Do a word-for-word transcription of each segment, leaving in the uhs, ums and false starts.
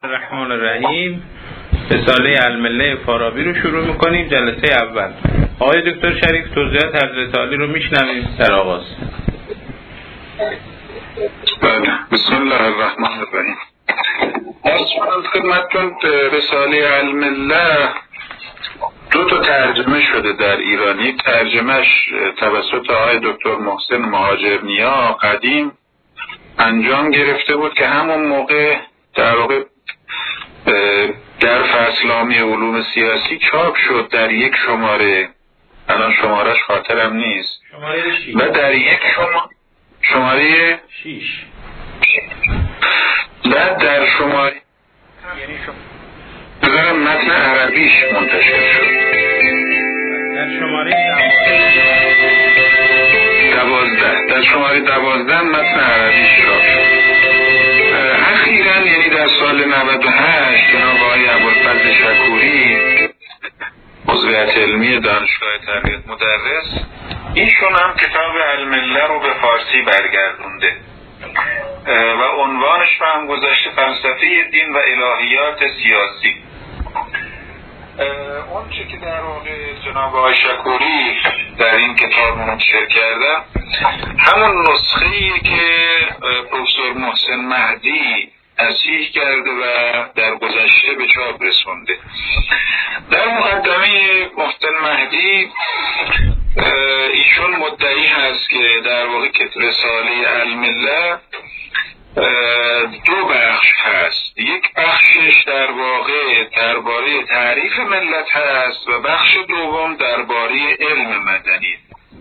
الرحمن الرحیم. رساله المله فارابی رو شروع میکنیم. جلسه اول آقای دکتر شریف توضیحات از رساله رو میشنویم در آغاز. بله، بسم الله الرحمن الرحیم. از خدمتتون رساله المله دو تا ترجمه شده در ایران. یک ترجمهش توسط آقای دکتر محسن مهاجرنیا قدیم انجام گرفته بود که همون موقع در واقع در فصلنامه علوم سیاسی چاپ شد در یک شماره، الان شمارش خاطرم نیست، شماره شیش و در یک شماره شماره شیش و در شماره یعنی شماره متن عربیش منتشر شد. در شماره دوازده در شماره دوازده متن عربیش چاپ شد. اخیراً یعنی در سال نود و هشت جناب آقای ابوالفضل شکوری عضویت علمی دانشگاه تربیت مدرس، ایشون هم کتاب المله رو به فارسی برگردونده و عنوانش رو هم گذاشته فلسفه دین و الهیات سیاسی. اون چه که در واقع جناب آقای شکوری در این کتاب منتشر کردن همون نسخه‌ایه که پروفسور محسن مهدی تصحیح کرده و در گذشته به چاپ رسونده. در مقدمه محسن مهدی ایشون مدعی هست که در واقع که رساله المله دو بخش هست. یک بخشش در واقع درباره تعریف ملت هست و بخش دوم درباره علم مدنی.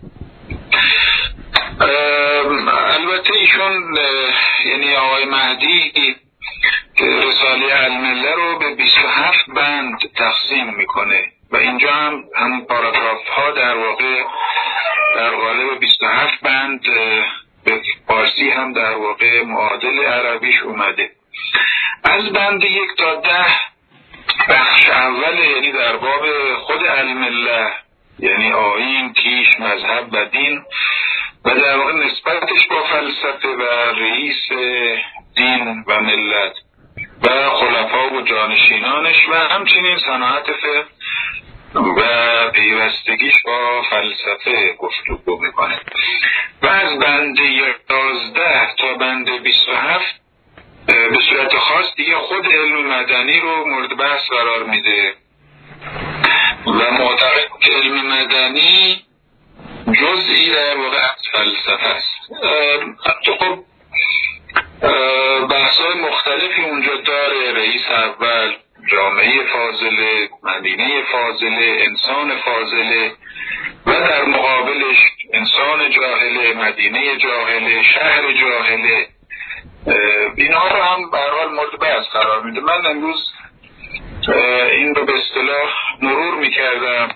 البته ایشون یعنی آقای مهدی رساله المله رو به بیست و هفت بند تقسیم میکنه و اینجا هم هم پاراگراف ها در واقع در قالب بیست و هفت بند به فارسی هم در واقع معادل عربیش اومده. از بند یک تا ده بخش اول یعنی در باب خود المله یعنی آیین، کیش، مذهب و دین و در واقع نسبتش با فلسفه و رئیس دین و ملت و خلفا و جانشینانش و همچنین صناعت فقه و پیوستگیش با فلسفه گفتگو میکنه. و از بند یازده تا بند بیست و هفت به صورت خاص دیگه خود علم مدنی رو مورد بحث قرار میده و معتقد که علم مدنی جزئی در واقع از فلسفه است. خب بحث‌های مختلفی اونجا داره، رئیس اول، جامعه فاضله، مدینه فاضله، انسان فاضله و در مقابلش انسان جاهله، مدینه جاهله، شهر جاهله. اینها رو هم به هر حال مورد بحث قرار میده. من امروز این رو به اصطلاح مرور میکردم.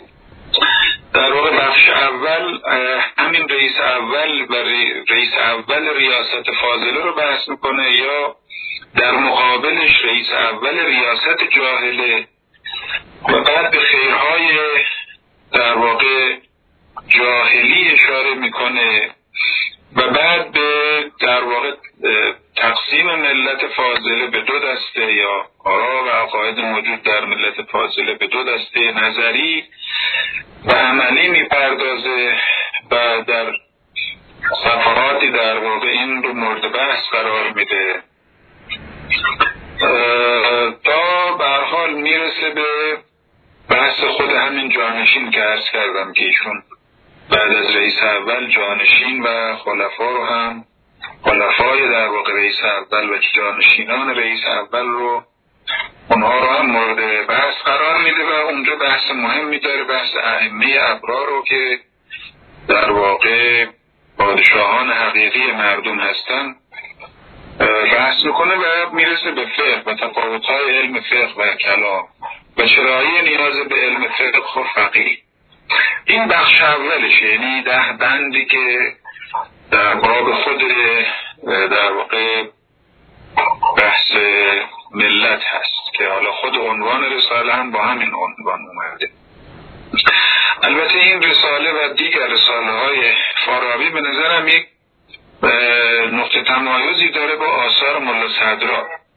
در واقع بخش اول همین رئیس اول و رئیس اول ریاست فاضله رو بحث میکنه یا در مقابلش رئیس اول ریاست جاهله و بعد به خیرهای در واقع جاهلی اشاره میکنه و بعد به در واقع تقسیم ملت فاضله به دو دسته یا آرا و عقاید موجود در ملت فاضله به دو دسته نظری و عملی میپردازه و در صفحاتی در واقع این رو مورد بحث قرار میده تا به هر حال میرسه به بحث خود همین جانشین که عرض کردم که ایشون بعد از رئیس اول جانشین و خلفا رو هم خلفای در واقع رئیس اول و جانشینان رئیس اول رو اونها رو هم مورد بحث قرار میده و اونجا بحث مهمی داره، بحث ائمه ابرار رو که در واقع پادشاهان حقیقی مردم هستن بحث میکنه و میرسه به فقه و تفاوت‌های علم فقه و کلام و شرایع نیاز به علم فقه و فقیه. این بخش اولش یعنی ده بندی که در باب خود در واقع بحث ملت هست که حالا خود عنوان رساله هم با همین عنوان اومده. البته این رساله و دیگر رساله های فارابی به نظرم یک نقطه تمایزی داره با آثار ملا صدرا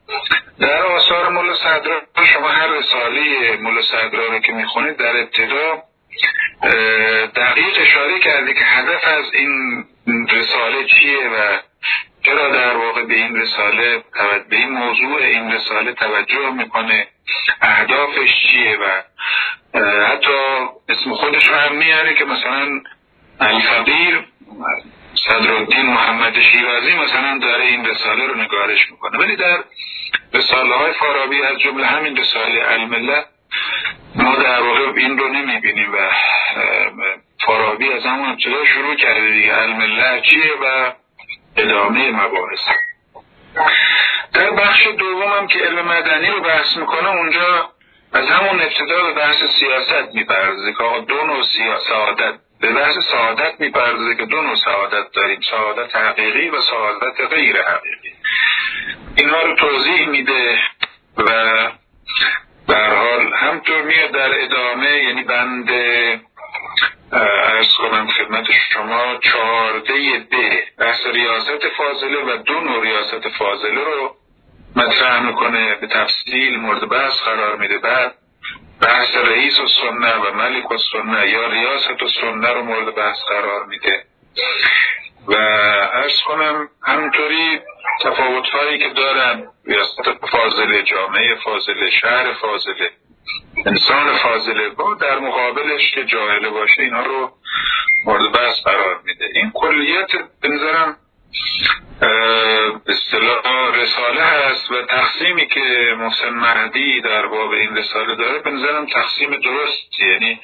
در آثار مولا صدرا شما هر رساله مولا صدرا رو که میخونید در ابتدا دقیق اشاره کرده که هدف از این رساله چیه و چرا در واقع به این رساله به این موضوع این رساله توجه میکنه، اهدافش چیه و حتی اسم خودش رو هم میاره که مثلا الفقیر صدرالدین محمد شیرازی مثلا داره این رساله رو نگارش میکنه. ولی در رساله های فارابی از جمله همین رساله الملة ما در واقع این رو نمیبینیم و فارابی از همون ابتدا شروع کرده دیگه الملة چیه و ادامه مباحث. در بخش دومم که علم مدنی رو بحث میکنه اونجا از همون ابتدا به بحث سیاست میپردازه که آقا دو نوع سعادت، به بحث سعادت میپردازه که دو نوع سعادت داریم، سعادت حقیقی و سعادت غیر حقیقی. اینها رو توضیح میده و به هر حال همطور میاد در ادامه، یعنی بند عرض کنم خدمت شما چهارده ب بحث ریاست فاضله و دو نوع ریاست فاضله رو مطرح میکنه، به تفصیل مورد بحث قرار میده. بعد بحث رئیس السنه و ملک السنه یا ریاست السنه رو مورد بحث قرار میده و عرض کنم همینطوری تفاوت هایی که دارن، ریاست فاضله، جامعه فاضله، شهر فاضله، انسان فاضله با در مقابلش که جاهله باشه، اینها رو مورد بحث قرار میده. این کلیت به نظرم به اصطلاح رساله هست و تقسیمی که محسن مهدی در باب این رساله داره به نظرم تقسیم درست، یعنی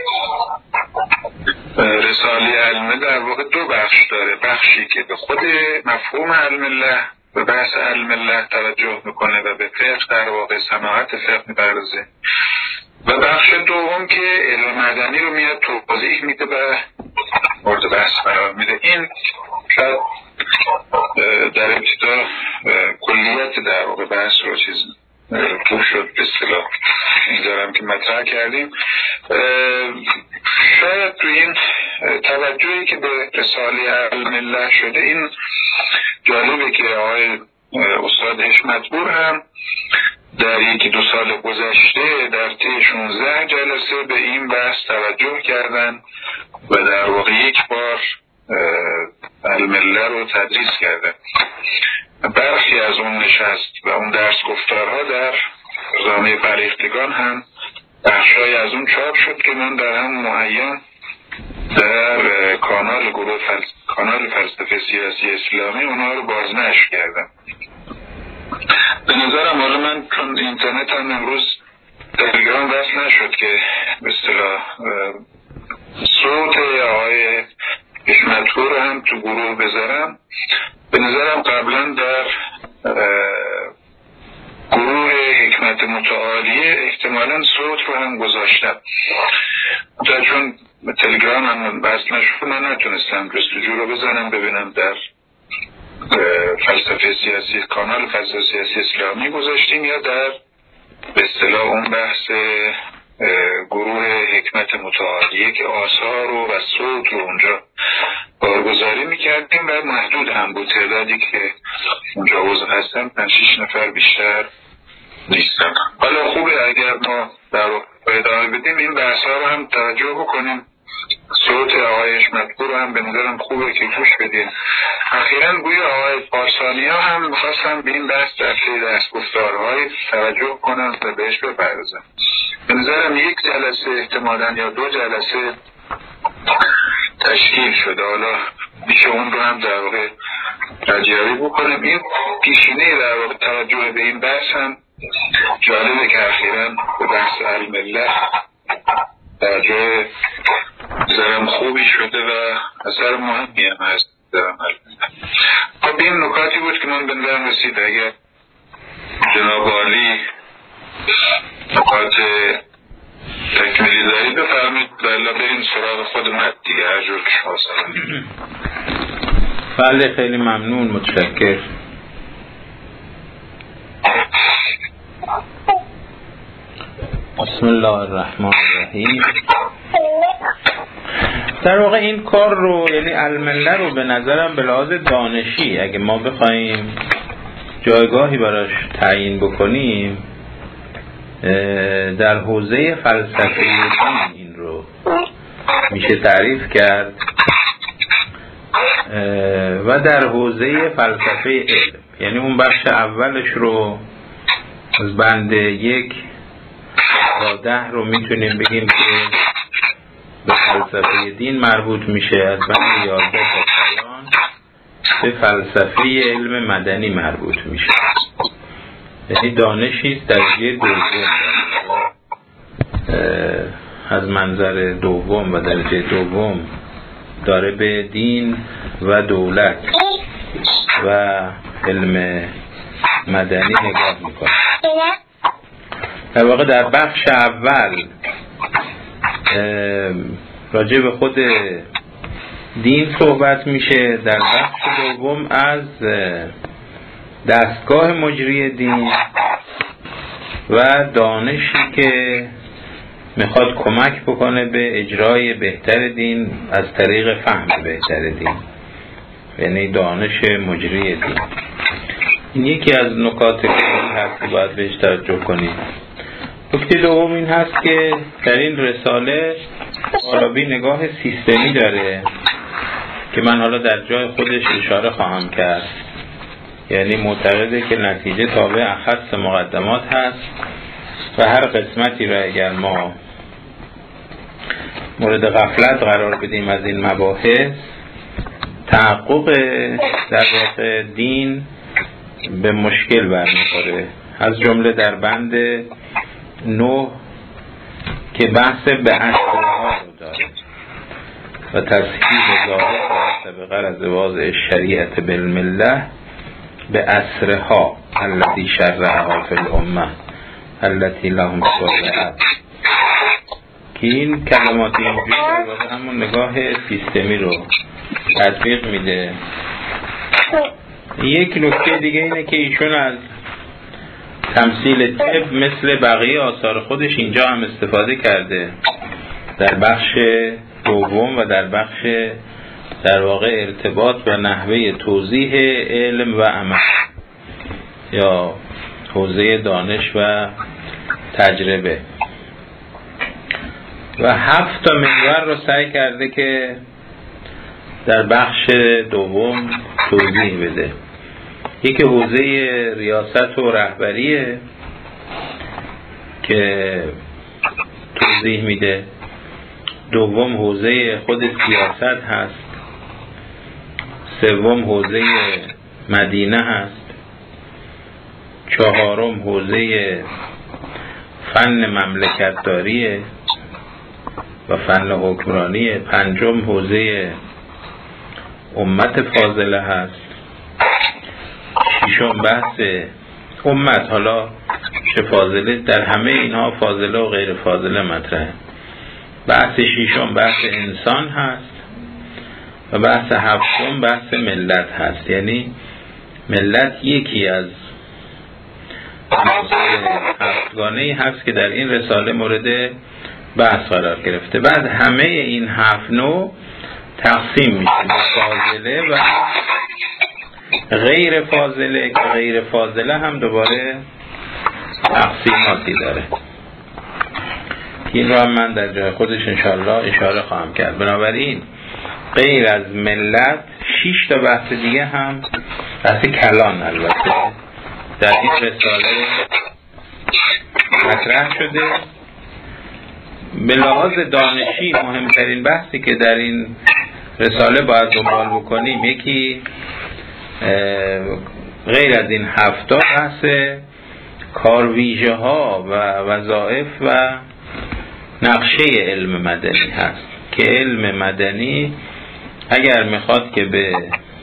رساله علمه در واقع دو بخش داره، بخشی که به خود مفهوم علمله به بحث علمله توجه میکنه و به فقه در واقع صناعت فقه میپردازه و بخش دوم که علم مدنی رو میاد توضیح میده و مورد بحث قرار میده. این شاید در ابتدا کلیت در واقع بحث رو چیز تو شد به اصطلاح این دارم که مطرح کردیم. شاید تو این توجهی که به رساله علمله شده این جالبه که آقای استاد حشمتپور هم در یکی دو سال گذشته در طی شانزده جلسه به این بحث توجه کردن و در واقع یک بار المله رو تدریس کردن. برخی از اون نشست و اون درس گفتارها در روزنامه فرهیختگان هم بخشای از اون چاپ شد که من در هم معین در کانال گروه فلس... کانال فلسفه سیاسی اسلامی اونها رو بازنشر کردم. به نظرم حالا من چون اینترنت هم امروز تلگرام وصل نشد که به اصطلاح صوت آقای حشمتپور هم تو گروه بذارم، به نظرم قبلا در گروه حکمت متعالیه احتمالاً صوت رو هم گذاشتم، چون تلگرام هم وصل نشد من نتونستم جستجو رو بزنم ببینم در فلسفه سیاسی کانال فلسفه سیاسی اسلامی گذاشتیم یا در به اصطلاح اون بحث گروه حکمت متعالیه که آثار و صوت رو اونجا بارگذاری میکردیم و محدود هم بود تعدادی که اونجا عضو هستن، پنج شیش نفر بیشتر نیستن. حالا خوبه اگر ما در ادامه بدیم این بحث ها رو هم توجه بکنیم، صوت آقای حشمتپور رو هم به نظرم خوبه که گوش بدین. اخیراً گویا آقای پارسانی ها هم میخواستم به این بحث در طی درس گفتارهای توجه کنم و بهش بپردازم. به نظرم یک جلسه احتمالاً یا دو جلسه تشکیل شده، حالا میشه اون رو هم در واقع تجربه بکنیم. این پیشینه در واقع توجه به این بحث هم جالبه که اخیراً به بحث علمله توجه بذارم خوبی شده و اثر مهمی هم هست دارم علمله. خب این نکاتی بود که من بندرم رسید. اگر جناب عالی نکات تکمیلی داری بفرمید بلا بریم سراغ خود مد دیگه هر جور که شما سرم. بله خیلی ممنون، متشکر. بسم الله الرحمن الرحیم. در واقع این کار رو یعنی المله رو به نظرم به لحاظ دانشی اگه ما بخوایم جایگاهی براش تعیین بکنیم، در حوزه فلسفه دین این رو میشه تعریف کرد و در حوزه فلسفه علم، یعنی اون بخش اولش رو از بند یک تا ده رو میتونیم بگیم که به فلسفه دین مربوط میشه، از بند یازده تا پایان به فلسفه علم مدنی مربوط میشه، یعنی دانشی درجه دوم از منظر دوم و درجه دوم داره به دین و دولت و علم مدنی نگاه میکنه. در واقع در بخش اول راجع به خود دین صحبت میشه، در بخش دوم از دستگاه مجری دین و دانشی که میخواد کمک بکنه به اجرای بهتر دین از طریق فهم بهتر دین، یعنی دانش مجری دین. این یکی از نکات کلی هست که باید بهش توجه کنید. نکته دوم این هست که در این رساله فارابی نگاه سیستمی داره که من حالا در جای خودش اشاره خواهم کرد، یعنی معتقده که نتیجه تابع اخص مقدمات هست و هر قسمتی را اگر ما مورد غفلت قرار بدیم از این مباحث، تحقق در واقع دین به مشکل برمیخوره. از جمله در بند نه که بحث به اصرها رو داره و تصحیح ظاهر و سبقه از واضع شریعت بالمله به اصرها التي شرعها فی الامه التي لهم شرعت، که این کلمات اینجوری در واقع همون نگاه سیستمی رو تطبیق میده. یک نکته دیگه اینه که ایشون از تمثیل طب مثل بقیه آثار خودش اینجا هم استفاده کرده، در بخش دوم و در بخش در واقع ارتباط و نحوه توضیح علم و عمل یا حوزه دانش و تجربه، و هفت تا محور رو سعی کرده که در بخش دوم توضیح بده. یکی حوزه ریاست و رهبریه که توضیح میده، دوم حوزه خود سیاست هست، سوم حوزه مدینه هست، چهارم حوزه فن مملکتداریه و فن حکمرانیه، پنجم حوزه امت فاضله هست، ششم بحث امت، حالا چه فاضله، در همه اینها فاضله و غیر فاضله مطرحه. بحث ششم بحث انسان هست و بحث هفتم بحث ملت هست، یعنی ملت یکی از هفتگانه‌ای هست که در این رساله مورد بحث قرار گرفته. بعد همه این هفت نوع تقسیم میشه به فاضله و غیر فاضله، که غیر فاضله هم دوباره تقسیماتی داره. این رو هم من در جای خودش انشاءالله اشاره خواهم کرد. بنابراین غیر از ملت شش تا بحث دیگه هم، بحث کلان البته، در این رساله مطرح شده. به لحاظ دانشی مهمترین بحثی که در این رساله باید دنبال بکنیم، یکی غیر از این هفتا بحث کارویژه ها و وظایف و نقشه علم مدنی هست، که علم مدنی اگر میخواد که به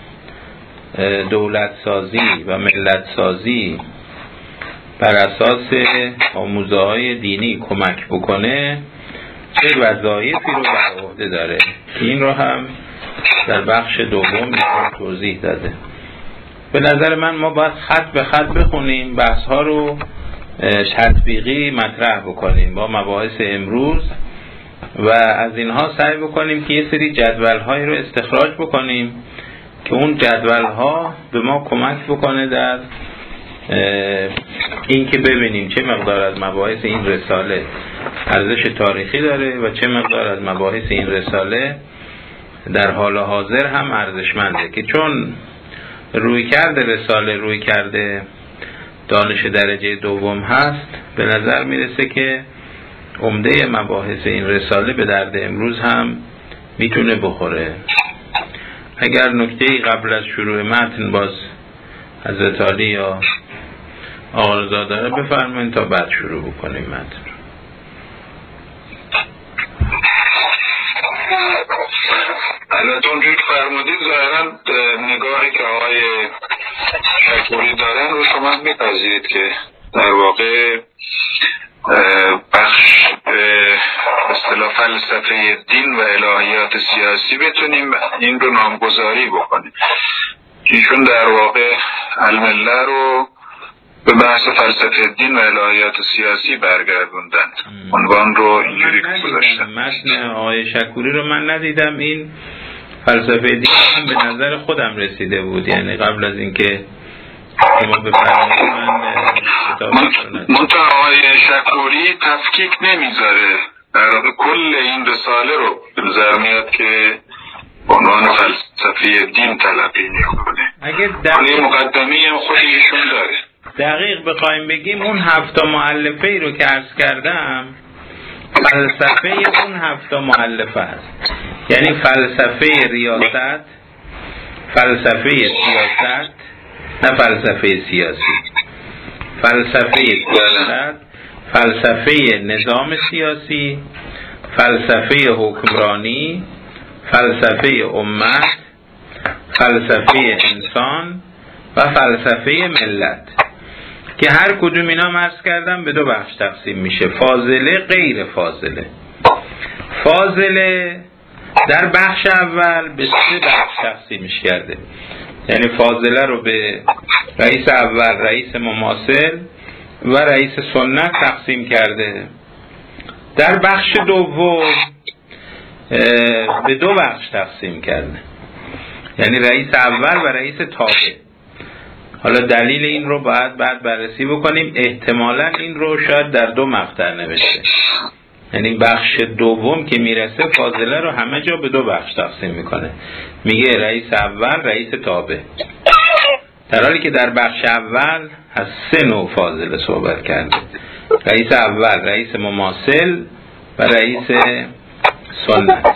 دولت سازی و ملت سازی بر اساس آموزه های دینی کمک بکنه، چه وظایفی رو بر عهده داره، این رو هم در بخش دوم توضیح داده. به نظر من ما باید خط به خط بخونیم، بحث ها رو تطبیقی مطرح بکنیم با مباحث امروز و از اینها سعی بکنیم که یه سری جدول هایی رو استخراج بکنیم که اون جدول ها به ما کمک بکنه در این که ببینیم چه مقدار از مباحث این رساله ارزش تاریخی داره و چه مقدار از مباحث این رساله در حال حاضر هم ارزشمنده، که چون روی کرده رساله روی کرده دانش درجه دوم هست، به نظر میرسه که عمده مباحث این رساله به درد امروز هم میتونه بخوره. اگر نکته‌ای قبل از شروع متن باز حضرت عالی یا آقا رضا داره بفرمایید تا بعد شروع بکنیم متن. البته اونجوری که فرمودید ظاهرا نگاهی که آقای شکوری دارن رو شما میپذیرید که در واقع بخش به اصطلاح فلسفه دین و الهیات سیاسی بتونیم این رو نامگذاری بکنیم. ایشون در واقع المله رو به بحث فلسفه دین و الهیات سیاسی برگردوندن، عنوان رو اینجوری گذاشتن. متن آقای شکوری رو من ندیدم، این فلسفه دین هم به نظر خودم رسیده بود، یعنی قبل از اینکه شما بفرمایید من کتابش رو ندیدم. منتها آقای شکوری تفکیک نمیذاره، در واقع کل این رساله رو به نظر میاد که عنوان فلسفه دین تلقی میکنه. اگه دقیق مقدمی هم خود ایشون داره. دقیق بخوایم بگیم اون هفت مؤلفه ای رو که عرض کردم فلسفه اون هفت مؤلفه است، یعنی فلسفه ریاست، فلسفه سیاست، نه فلسفه سیاسی، فلسفه سیاست، فلسفه نظام سیاسی، فلسفه حکمرانی، فلسفه امت، فلسفه انسان و فلسفه ملت، که هر کدوم اینا عرض کردم به دو بخش تقسیم میشه، فاضله غیر فاضله. فاضله در بخش اول به سه بخش تقسیمش کرده، یعنی فاضله رو به رئیس اول، رئیس مماثل و رئیس سنت تقسیم کرده. در بخش دوم به دو بخش تقسیم کرده، یعنی رئیس اول و رئیس تابع. حالا دلیل این رو باید بعد بررسی بکنیم، احتمالاً این رو شاید در دو مقطع نوشته، یعنی بخش دوم که میرسه فاضله رو همه جا به دو بخش تقسیم میکنه، میگه رئیس اول، رئیس تابع، در حالی که در بخش اول از سه نوع فاضله صحبت کرده، رئیس اول، رئیس مماثل و رئیس سنت.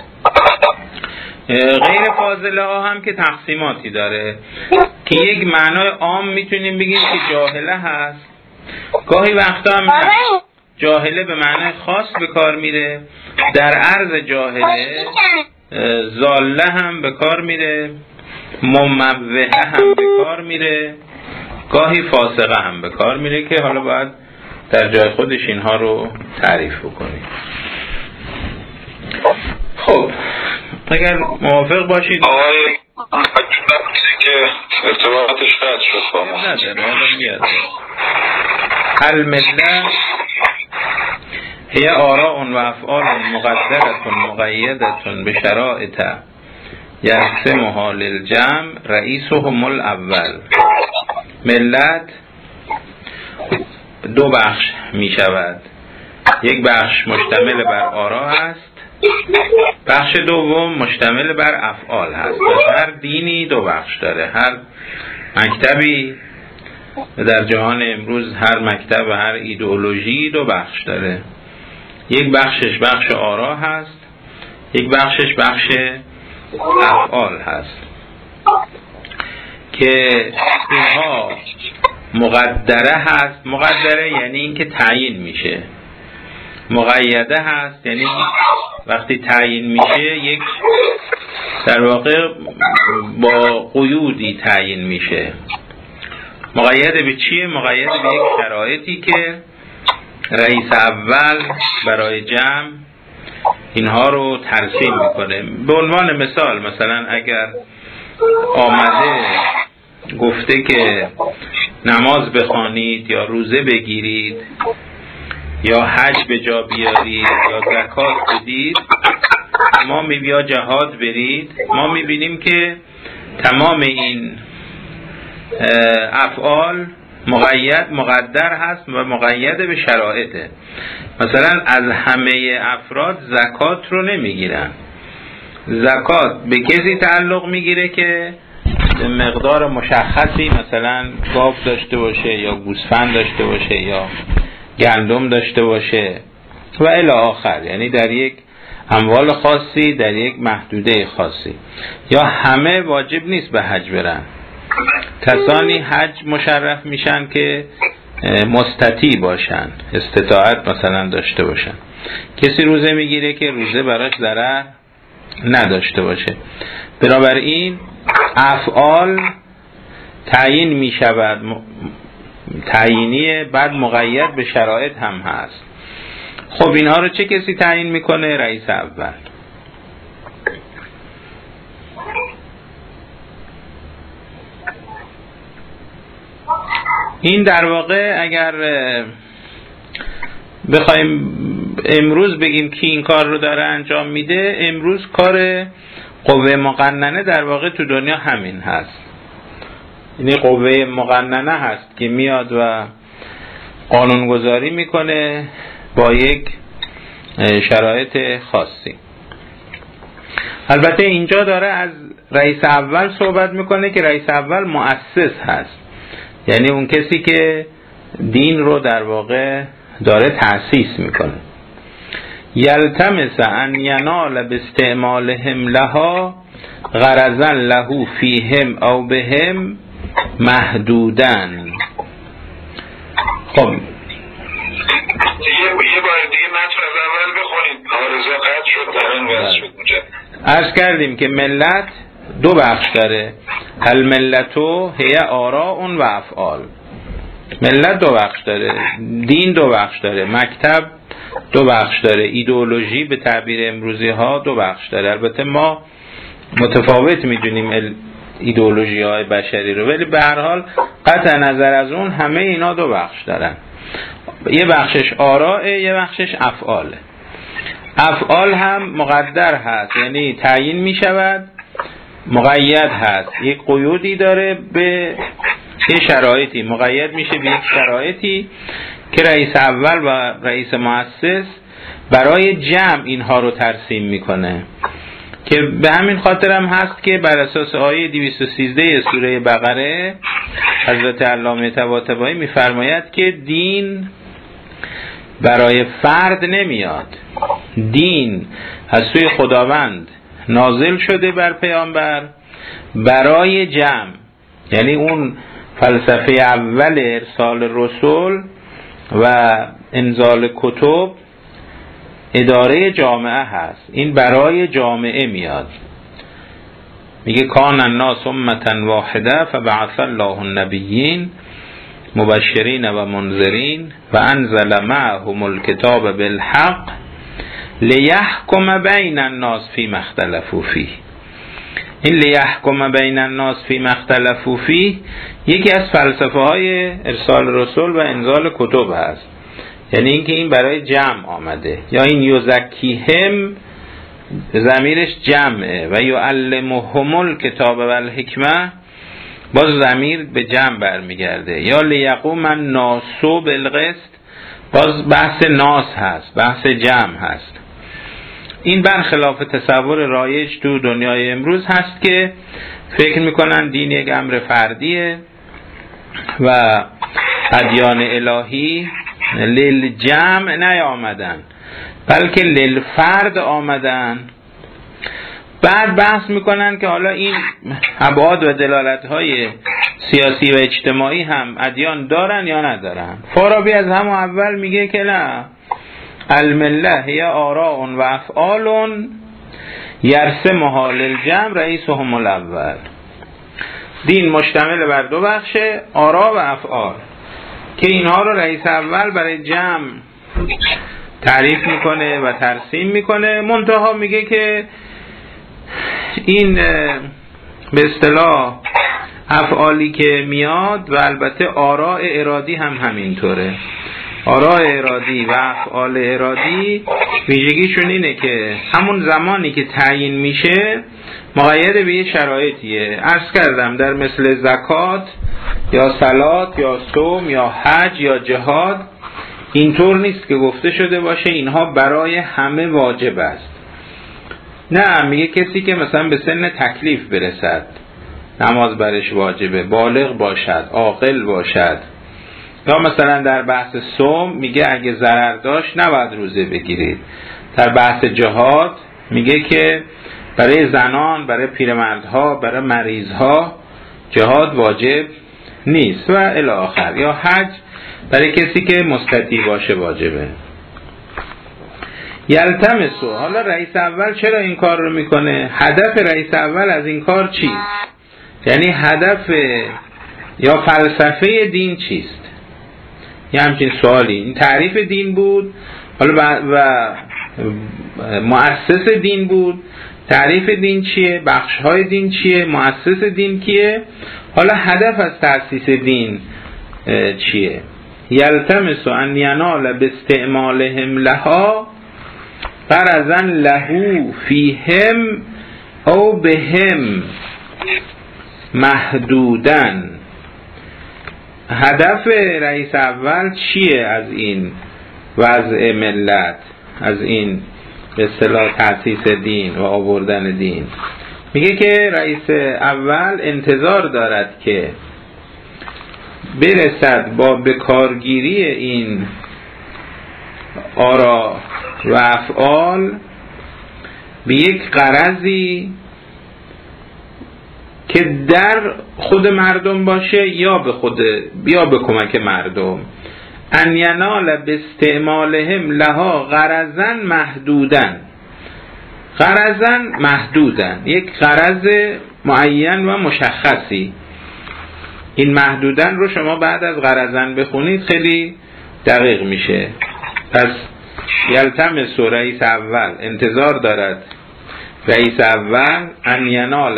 غیر فاضله ها هم که تقسیماتی داره که یک معنای عام میتونیم بگیم که جاهله هست، گاهی وقتا هم جاهله به معنای خاص به کار میره، در عرض جاهله ضاله هم به کار میره، مموهه هم به کار میره، گاهی فاسقه هم به کار میره که حالا باید در جای خودش اینها رو تعریف بکنیم. خب اگر موافق باشید آقای که ارتباطش قطع شد با ما نداره حالا میاد. المله هی آراء و افعال مقدرة مقیدة به شرائط یقسمها للجمع رئیسهم الاول. ملت دو بخش می شود، یک بخش مشتمل بر آراء است، بخش دوم مشتمل بر افعال هست. هر دینی دو بخش داره، هر مکتبی در جهان امروز، هر مکتب و هر ایدئولوژی دو بخش داره، یک بخشش بخش آراء هست، یک بخشش بخش افعال هست که اینها مقدره هست. مقدره یعنی اینکه تعیین میشه، مقیده هست یعنی وقتی تعیین میشه یک در واقع با قیودی تعیین میشه. مقیده به چیه؟ مقیده به یک شرایطی که رئیس اول برای جمع اینها رو ترسیم میکنه. به عنوان مثال مثلا اگر آمده گفته که نماز بخوانید یا روزه بگیرید یا حج به جا بیارید یا زکات بدید، ما می بیا جهاد برید، ما می بینیم که تمام این افعال مقید مقدر هست و مقید به شرایطه. مثلا از همه افراد زکات رو نمیگیرن. زکات به کسی تعلق میگیره که مقدار مشخصی مثلا گاو داشته باشه یا گوسفند داشته باشه یا گندم داشته باشه و الی آخر، یعنی در یک اموال خاصی، در یک محدوده خاصی. یا همه واجب نیست به حج برن. کسانی حج مشرف میشن که مستطیع باشن، استطاعت مثلا داشته باشن. کسی روزه میگیره که روزه براش ضرر نداشته باشه. بنابراین افعال تعیین میشود، تعیینیه، بعد مقید به شرایط هم هست. خب اینها رو چه کسی تعیین میکنه؟ رئیس اول. این در واقع اگر بخوایم امروز بگیم کی این کار رو داره انجام میده، امروز کار قوه مقننه در واقع تو دنیا همین هست. یعنی قوه مقننه هست که میاد و قانونگذاری میکنه با یک شرایط خاصی. البته اینجا داره از رئیس اول صحبت میکنه که رئیس اول مؤسس هست، یعنی اون کسی که دین رو در واقع داره تأسیس میکنه. یلتمس ان ینال باستعمالهم لها غرضا له فیهم او بهم محدودن. خب یه بار دیگه متن از اول بخونید، آرزا قطع شد در این وضع شد اونجا. عرض کردیم که ملت دو بخش داره، الملتو هی آراء و افعال. ملت دو بخش داره، دین دو بخش داره، مکتب دو بخش داره، ایدئولوژی به تعبیر امروزی ها دو بخش داره. البته ما متفاوت میدونیم ایدئولوژی های بشری رو، ولی به هر حال قطع نظر از اون همه اینا دو بخش دارن. یه بخشش آراء، یه بخشش افعاله. افعال هم مقدر هست، یعنی تعیین می شود، مقید هست، یک قیودی داره به یه شرایطی، مقید میشه به یک شرایطی که رئیس اول و رئیس مؤسس برای جمع اینها رو ترسیم میکنه، که به همین خاطر هم هست که بر اساس آیه دویست و سیزده سوره بقره حضرت علامه طباطبایی میفرماید که دین برای فرد نمیاد، دین از سوی خداوند نازل شده بر پیامبر برای جمع. یعنی اون فلسفه اول ارسال رسول و انزال کتب اداره جامعه هست، این برای جامعه میاد. میگه کان الناس امة واحده فبعث الله النبیین مبشرین و منذرین و انزل معهم الکتاب بالحق لیحکم بین الناس فیما اختلفوا فیه. این لیحکم بین الناس فیما اختلفوا فیه یکی از فلسفه های ارسال رسول و انزال کتب هست، یعنی اینکه این برای جمع آمده. یا این یزکیهم ضمیرش جمعه و یعلمهم الکتاب و الحکمه باز ضمیر به جمع برمیگرده. یا لیقوم الناس بالقسط باز بحث ناس هست، بحث جمع هست. این برخلاف تصور رایج تو دنیای امروز هست که فکر میکنن دین یک امر فردیه و ادیان الهی للجمع نیامدن بلکه للفرد آمدن. بعد بحث میکنن که حالا این ابعاد و دلالت‌های سیاسی و اجتماعی هم ادیان دارن یا ندارن. فارابی از همون اول میگه که نه، المله هی آراء و افعال یرسمها للجمع رئیسهم الاول. دین مشتمل بر دو بخشه، آراء و افعال، که اینها رو رئیس اول برای جمع تعریف میکنه و ترسیم میکنه. منتها میگه که این به اصطلاح افعالی که میاد و البته آراء ارادی هم همینطوره، آراء ارادی و افعال ارادی ویژگیشون اینه که همون زمانی که تعیین میشه مقید به یه شرایطیه. عرض کردم در مثل زکات یا صلات یا صوم یا حج یا جهاد اینطور نیست که گفته شده باشه اینها برای همه واجب است. نه، میگه کسی که مثلا به سن تکلیف برسد نماز برش واجبه، بالغ باشد، عاقل باشد. یا مثلا در بحث صوم میگه اگه ضرر داشت نباید روزه بگیرید. در بحث جهاد میگه که برای زنان، برای پیرمردها، برای مریضها جهاد واجب نیست و الی آخر. یا حج برای کسی که مستطیع باشه واجبه. یلتمسو، حالا رئیس اول چرا این کار رو میکنه؟ هدف رئیس اول از این کار چیست؟ یعنی هدف یا فلسفه دین چیست؟ یه همچین سوالی. این تعریف دین بود، حالا و مؤسس دین بود. تعریف دین چیه؟ بخش‌های دین چیه؟ مؤسس دین کیه؟ حالا هدف از تأسیس دین چیه؟ یلتمس ان ینال باستعمالهم لها غرضا له فیهم او بهم محدودن. هدف رئیس اول چیه از این وضع ملت، از این به اصطلاح تأسیس دین و آوردن دین؟ میگه که رئیس اول انتظار دارد که برسد با بکارگیری این آرا و افعال به یک غرضی که در خود مردم باشه یا به خود یا به کمک مردم. ان ینال باستعمالهم لها غرضا محدودن. غرضا محدودن، یک غرض معین و مشخصی. این محدودن رو شما بعد از غرضا بخونید خیلی دقیق میشه. پس یلتمس رئیس اول انتظار دارد رئیس اول ان ینال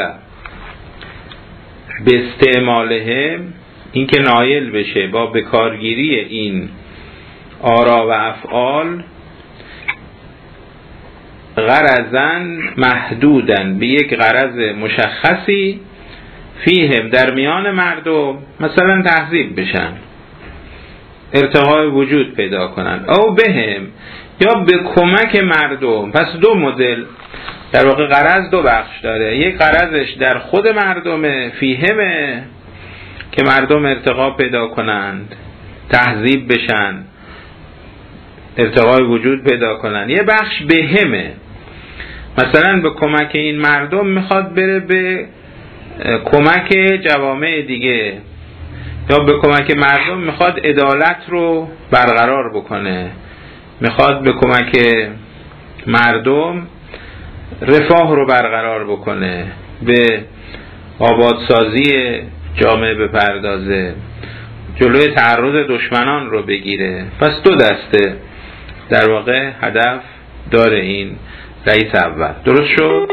به استعمالهم، این که نایل بشه با بکارگیری این آرا و افعال غرضاً محدودن، به یک غرض مشخصی فیهم در میان مردم، مثلا تهذیب بشن، ارتقای وجود پیدا کنن، او بهم یا به کمک مردم. پس دو مدل در واقع غرض دو بخش داره. یک غرضش در خود مردم فیهمه که مردم ارتقا پیدا کنند، تهذیب بشن، ارتقای وجود پیدا کنند. یه بخش بهمه، مثلا به کمک این مردم میخواد بره به کمک جوامع دیگه، یا به کمک مردم میخواد عدالت رو برقرار بکنه، میخواد به کمک مردم رفاه رو برقرار بکنه، به آبادسازی جامعه بپردازه، جلوی تعرض دشمنان رو بگیره. پس دو دسته در واقع هدف داره این رئیس اول. درست شد؟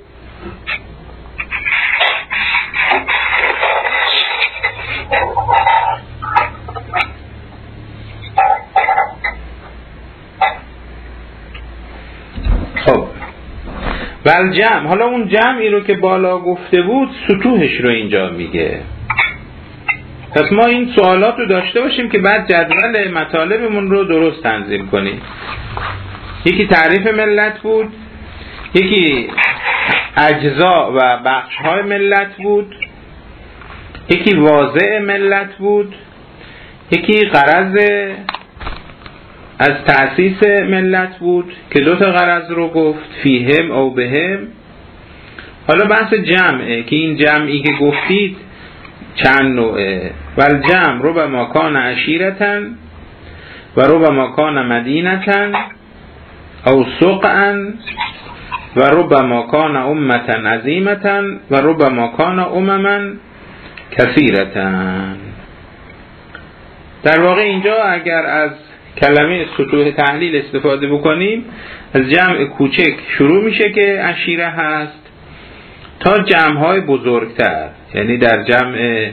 خب ول جمع، حالا اون جمعی رو که بالا گفته بود سطوحش رو اینجا میگه. پس ما این سوالات رو داشته باشیم که بعد جدول مطالبمون رو درست تنظیم کنیم. یکی تعریف ملت بود، یکی اجزا و بخش‌های ملت بود، یکی واضع ملت بود، یکی غرض از تأسیس ملت بود که دو تا غرض رو گفت، فیهم او بهم. حالا بحث جمعه که این جمعی که گفتید چند نوعه. ول جمع ربما کان عشیرتن و ربما کان مدینتن او سقعا و ربما کان امتن عظیمتن و ربما کان امما کثیرتن. در واقع اینجا اگر از کلمه سطوح تحلیل استفاده بکنیم، از جمع کوچک شروع میشه که عشیره هست تا جمع‌های بزرگتر، یعنی در جمع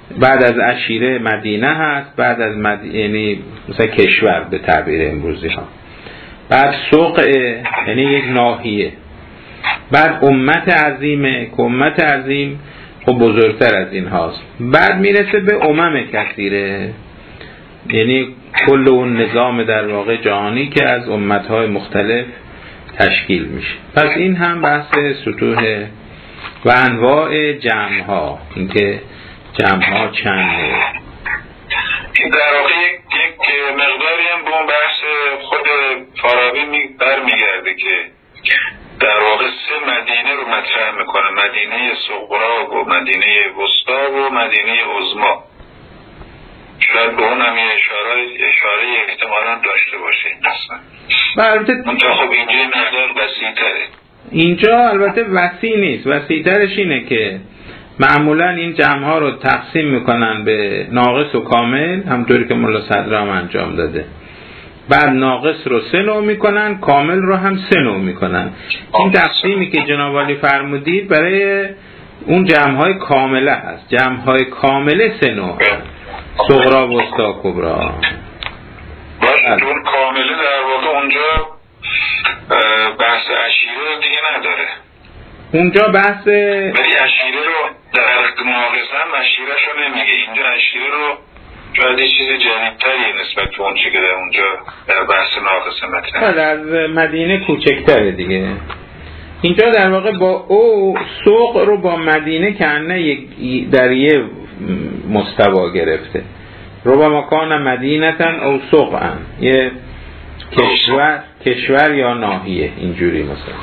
بعد از عشیره مدینه هست، بعد از مد... یعنی مثلا کشور به تعبیر امروزی ها، بعد سوقه یعنی یک ناحیه، بعد امت عظیمه که امت عظیم خب بزرگتر از این هاست، بعد میرسه به امم کثیره یعنی کل اون نظام در واقع جهانی که از امتهای مختلف تشکیل میشه. پس این هم بحث سطوح و انواع جمع ها، اینکه جمع ها چنده. در واقع یک, یک مقداری هم به اون بحث خود فارابی برمیگرده که در واقع سه مدینه رو مطرح میکنه، مدینه صغرا و مدینه وسطا و مدینه عظما. شاید به اون هم یه اشاره اشاره احتمالاً داشته باشه این قسمت. البته منطقه خب اینجا یه مقدار وسیع تره. اینجا البته وسیع نیست، وسیع ترش اینه که معمولا این جمع ها رو تقسیم میکنن به ناقص و کامل، همطوری که مولا صدر هم انجام داده. بعد ناقص رو سه نوع میکنن، کامل رو هم سه نوع میکنن. این تقسیمی که جناب عالی فرمودید برای اون جمع های کامله هست. جمع های کامله سه نوع، صغرا، وسطا، کبرا. باشه اون کامله در واقع اونجا بحث عشیره دیگه نداره. اونجا بحث ولی عشیره رو در ناقص هم عشیره شو نمیگه، اینجا عشیره رو شاید یه چیز جدیدتری نسبت به اون چی که در اونجا در بحث ناقص مطرح در مدینه کوچکتره دیگه. اینجا در واقع با او سوق رو با مدینه کنه در یه مستوا گرفته. ربما کان مدینتن او سوقن، یه کشور کشور یا ناحیه اینجوری مثلا.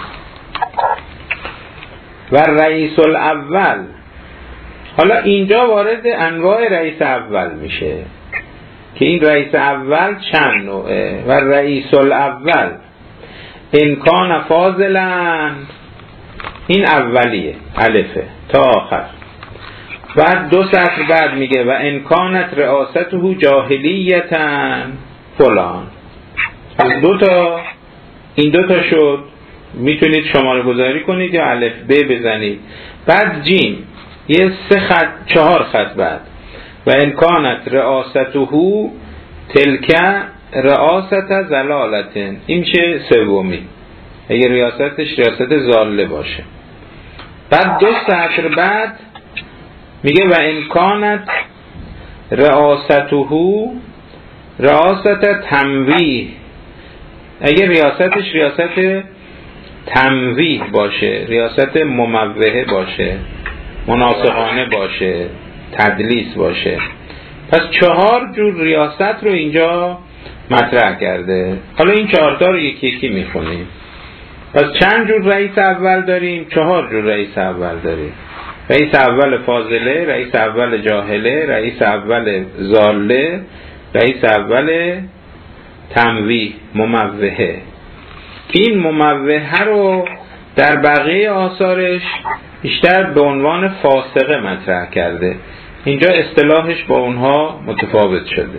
و رئیس الاول، حالا اینجا وارد انواع رئیس اول میشه که این رئیس اول چند نوعه. و رئیس الاول انکان فاضلا، این اولیه الفه تا آخر. بعد دو سطر بعد میگه و انکانت رئاسته جاهلیتن فلان. از دو تا این دو تا شد، میتونید شماره گذاری کنید یا الف ب بزنید. بعد جیم یه سه خط چهار خط بعد و انکانت رئاسته تلک رئاست زلالتن، این میشه سومی اگه ریاستش ریاست زاله باشه. بعد دو سطر بعد میگه و امکانت رئاسته رئاست تنویه، اگه ریاستش ریاست تنویه باشه، ریاست مموهه باشه، مناسقانه باشه، تدلیس باشه. پس چهار جور ریاست رو اینجا مطرح کرده. حالا این چهارتا رو یکی یکی میخونیم. پس چند جور رئیس اول داریم؟ چهار جور رئیس اول داریم. رئیس اول فاضله، رئیس اول جاهله، رئیس اول زاله، رئیس اول تنویه مموهه. این مموهه رو در بقیه آثارش بیشتر به عنوان فاسقه مطرح کرده، اینجا اصطلاحش با اونها متفاوت شده.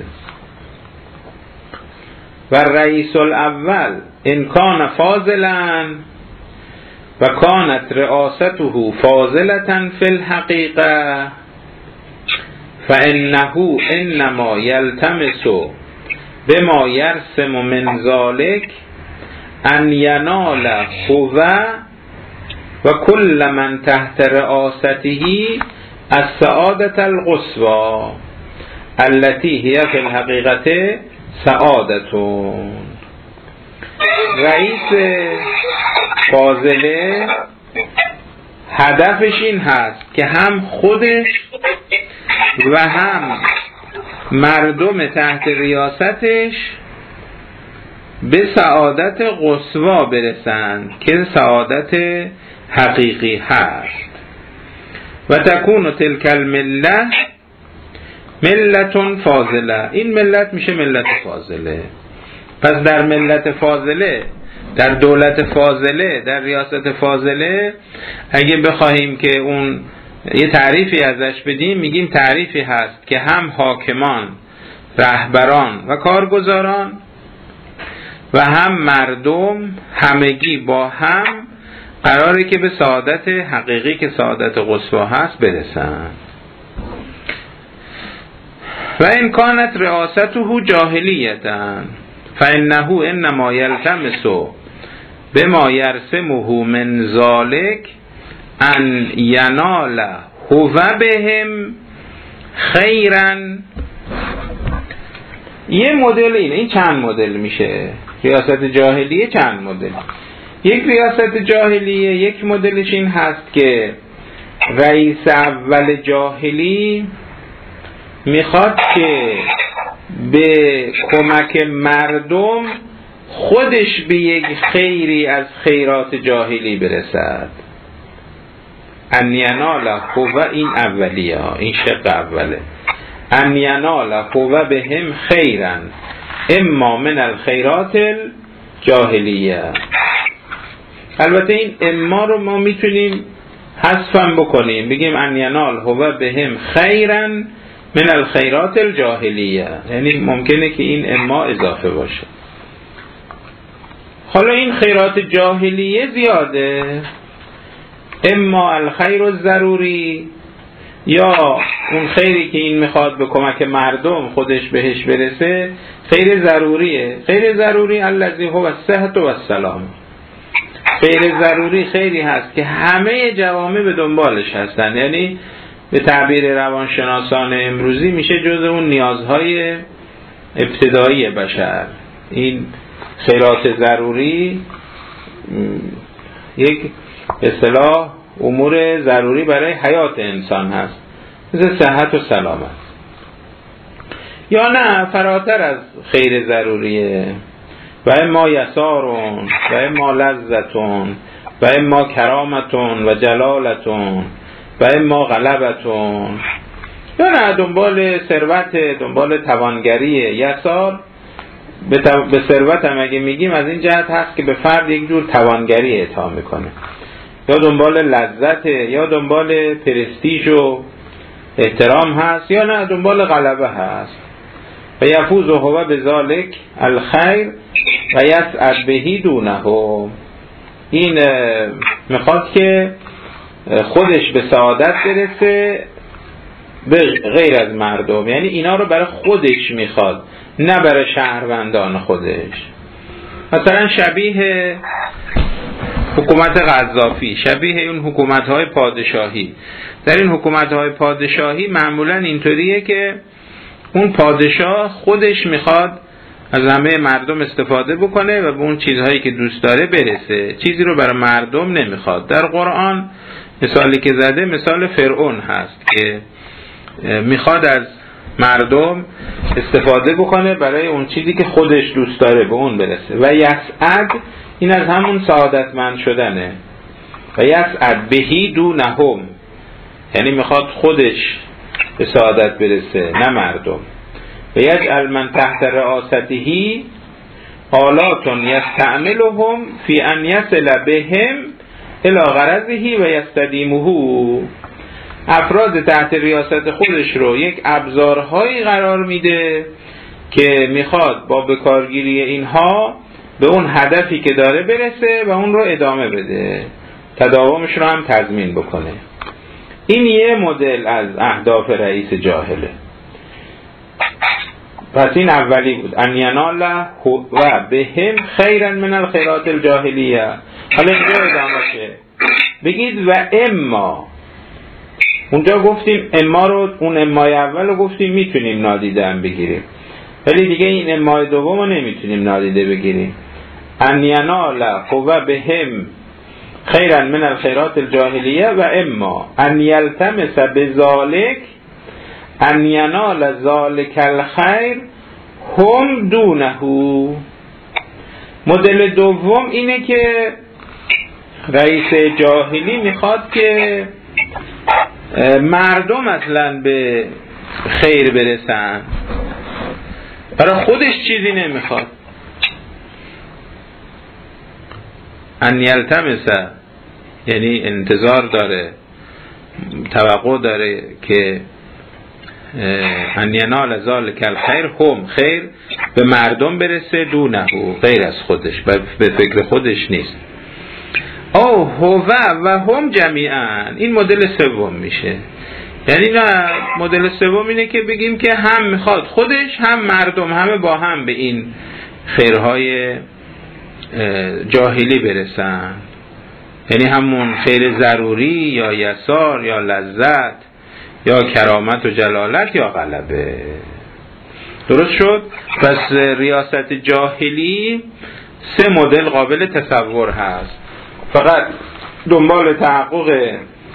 و رئیس الاول ان کان فاضلا و کانت رئاسته فاضلة فی الحقیقه فانه انما یلتمس بما یرسم من ذلك ان ینال هو و کل من تحت رئاسته السعادة القصوى التي هي في الحقیقة سعادتون. رئیس فاضله هدفش این هست که هم خودش و هم مردم تحت ریاستش به سعادت قصوا برسند که سعادت حقیقی هست. و تکون تلک الملت ملتون فاضله، این ملت میشه ملت فاضله. پس در ملت فاضله، در دولت فاضله، در ریاست فاضله اگه بخواهیم که اون یه تعریفی ازش بدیم، میگیم تعریفی هست که هم حاکمان، رهبران و کارگزاران و هم مردم همگی با هم قراره که به سعادت حقیقی که سعادت قصوا هست برسن. و این کانت رئاسته جاهلیتا فانه انما یلتمس بما یرسمه من ذلك ان ینال هو بهم خیرا. یه مدل اینه. این چند مدل میشه ریاست جاهلیه؟ چند مدل. یک ریاست جاهلیه، یک مدلش این هست که رئیس اول جاهلی میخواد که به کمک مردم خودش به یک خیری از خیرات جاهلی برسد. ان ینال هو، این اولیه ها، این شق اوله. ان ینال هو بهم خیرا اما من الخیرات الجاهلیه. البته این اما رو ما میتونیم حذفم بکنیم، بگیم ان ینال هو بهم خیرا من الخیرات الجاهلیه، یعنی ممکنه که این اما اضافه باشه. حالا این خیرات جاهلیه زیاده، اما الخیر الضروری، یا اون خیری که این میخواد به کمک مردم خودش بهش برسه خیر ضروریه. خیر ضروری الذی هو الصحة و السلام. خیر ضروری خیری هست که همه جوامع به دنبالش هستن، یعنی به تعبیر روانشناسان امروزی میشه جزء اون نیازهای ابتدایی بشر. این خیرات ضروری یک اصطلاح امور ضروری برای حیات انسان هست، مثل صحت و سلامت. یا نه فراتر از خیر ضروریه، و اما یسارون و اما لذتون و اما کرامتون و جلالتون و اما غلبتون. یا نه دنبال ثروت، دنبال توانگری. یسار به, تو... به ثروت هم اگه میگیم از این جهت هست که به فرد یک جور توانگری اعطا میکنه، یا دنبال لذت، یا دنبال پرستیژ و احترام هست، یا نه دنبال غلبه هست. و یفوز هو بذالک الخیر و یسعد بهی دونه. این میخواد که خودش به سعادت برسه به غیر از مردم، یعنی اینا رو برای خودش میخواد، نه برای شهروندان خودش. مثلا شبیه حکومت قذافی، شبیه اون حکومت‌های پادشاهی. در این حکومت‌های پادشاهی معمولاً اینطوریه که اون پادشاه خودش میخواد از همه مردم استفاده بکنه و به اون چیزهایی که دوست داره برسه، چیزی رو برای مردم نمیخواد. در قرآن مثالی که زده مثال فرعون هست که میخواد از مردم استفاده بکنه برای اون چیزی که خودش دوست داره به اون برسه. و یسعد، این از همون سعادتمند شدنه. و یسعد بهی دونهم، یعنی میخواد خودش به سعادت برسه نه مردم. و یجعل من تحت رئاستهی آلات یستعملهم فی ان یصل بهم الی غرضه و یستدیمه. افراد تحت ریاست خودش رو یک ابزارهایی قرار میده که میخواد با بکارگیری اینها به اون هدفی که داره برسه و اون رو ادامه بده، تداومش رو هم تضمین بکنه. این یه مدل از اهداف رئیس جاهله. پس این اولی بود، ان ینال و بهم خیرا من الخیرات الجاهلیه. حالا اینجا ادامه شه بگید و اما. اونجا گفتیم اما رو، اون امای اول رو گفتیم میتونیم نادیده هم بگیریم، ولی دیگه این امای دوم رو نمیتونیم نادیده بگیریم. ان ینال و بهم خیرا من الخیرات الجاهلیه و اما ان یلتمس بذالک ان ینال ذالک الخیر هم دونه. مدل دوم اینه که رئیس جاهلی میخواد که مردم اصلا به خیر برسن، برای خودش چیزی نمیخواد. ان یلتمس یعنی انتظار داره، توقع داره که ان ینال ذالک الخیر هم خیر به مردم برسه دونه، غیر از خودش، به فکر خودش نیست. او هو و هم جمیعا. این مدل سوم میشه، یعنی نه، مدل سوم اینه که بگیم که هم میخواد خودش هم مردم همه با هم به این خیرهای جاهلی برسن، یعنی همون خیر ضروری یا یسار یا لذت یا کرامت و جلالت یا غلبه. درست شد؟ پس ریاست جاهلی سه مدل قابل تصور هست. فقط دنبال تحقق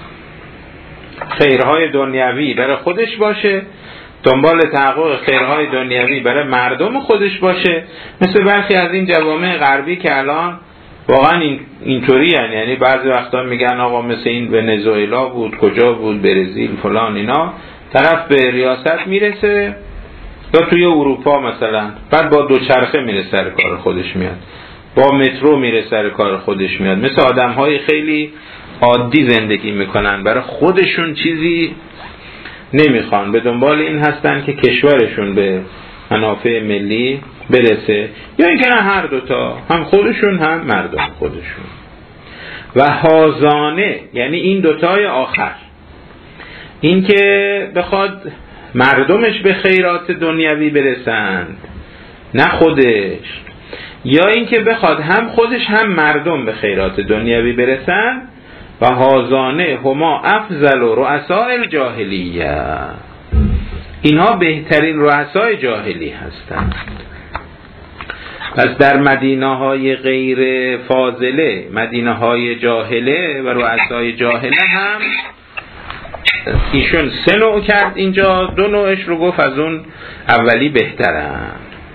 خیرهای دنیوی برای خودش باشه، دنبال تحقق خیرهای دنیوی برای مردم خودش باشه، مثل برخی از این جوامع غربی که الان واقعا این اینطوری هن. یعنی بعضی وقتا میگن آقا مثل این ونزوئلا بود، کجا بود، برزیل فلان، اینا طرف به ریاست میرسه، یا توی اروپا مثلا بعد با دوچرخه میره سر کار خودش میاد، با مترو میره سر کار خودش میاد، مثل آدم های خیلی عادی زندگی میکنن، برای خودشون چیزی نمیخوان، به دنبال این هستن که کشورشون به منافع ملی برسه، یا اینکه نه هر دوتا، هم خودشون هم مردم خودشون. و هازانه یعنی این دوتای آخر، این که بخواد مردمش به خیرات دنیوی برسند نه خودش، یا این که بخواد هم خودش هم مردم به خیرات دنیوی برسند. و هازانه هما افضل و رؤساء الجاهلیه، اینها بهترین رؤسای جاهلی هستند. پس در مدینه های غیر فاضله، مدینه های جاهله و رؤسای جاهله هم ایشون سه نوع کرد، اینجا دو نوعش رو گفت از اون اولی بهترن.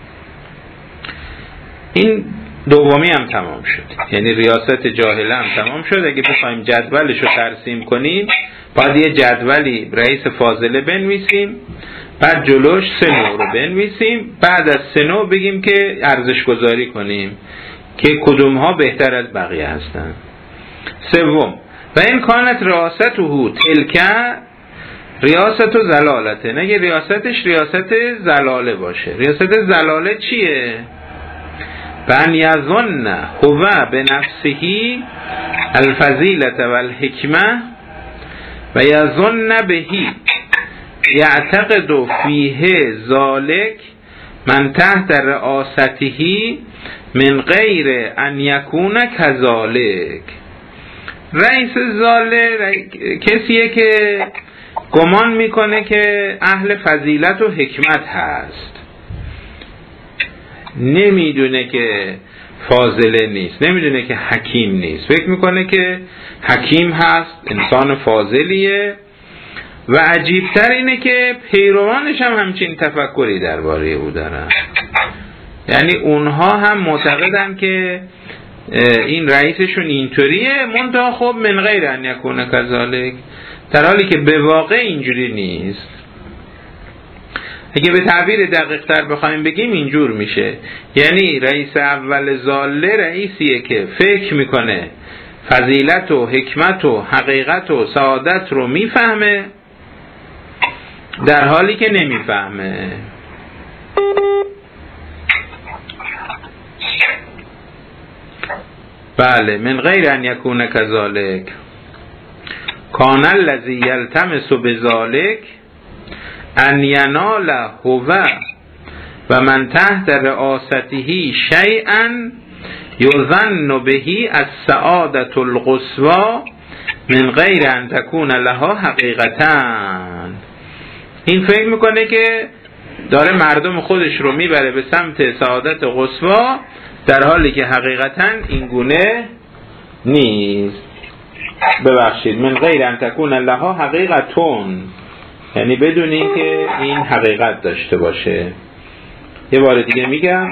این دومی هم تمام شد، یعنی ریاست جاهله هم تمام شد. اگه بخوایم جدولش رو ترسیم کنیم باید یه جدولی رئیس فاضله بنویسیم، بعد جلوش سه نوع رو بنویسیم، بعد از سه نوع بگیم که ارزش گذاری کنیم که کدوم ها بهتر از بقیه هستن. سوم، و این کانت ریاسته تلک ریاست و زلالته، نگه ریاستش ریاست زلاله باشه. ریاست زلاله چیه؟ بن یظن هو بنفسه الفضیلة والحکمة و یظن بهی یعتقد فیه ذالک من تحت رئاسته من غیر ان یکون کذالک. رئیس ظاله کسیه که گمان میکنه که اهل فضیلت و حکمت هست، نمیدونه که فاضله نیست، نمیدونه که حکیم نیست، فکر میکنه که حکیم هست، انسان فاضلیه. و عجیبتر اینه که پیروانش هم همچین تفکری درباره او دارن، یعنی اونها هم معتقدن که این رئیسشون اینطوریه، منتها خب من غیر ان یکون کذالک، در حالی که به واقع اینجوری نیست. اگه به تعبیر دقیق تر بخوایم بگیم اینجور میشه، یعنی رئیس اول ظاله رئیسیه که فکر میکنه فضیلت و حکمت و حقیقت و سعادت رو میفهمه، در حالی که نمیفهمه. بله، من غیر ان یکون کذالک کان الذی یلتمس بذالک ان ینال هو و من تحت رئاسته شیئا یظن بهی السعادة القصوى من غیر ان تکون لها حقیقتا. این فکر میکنه که داره مردم خودش رو میبره به سمت سعادت قصوی، در حالی که حقیقتا این گونه نیست. ببخشید، من غیر ان تکون لها حقیقتون، یعنی بدون این که این حقیقت داشته باشه. یه بار دیگه میگم،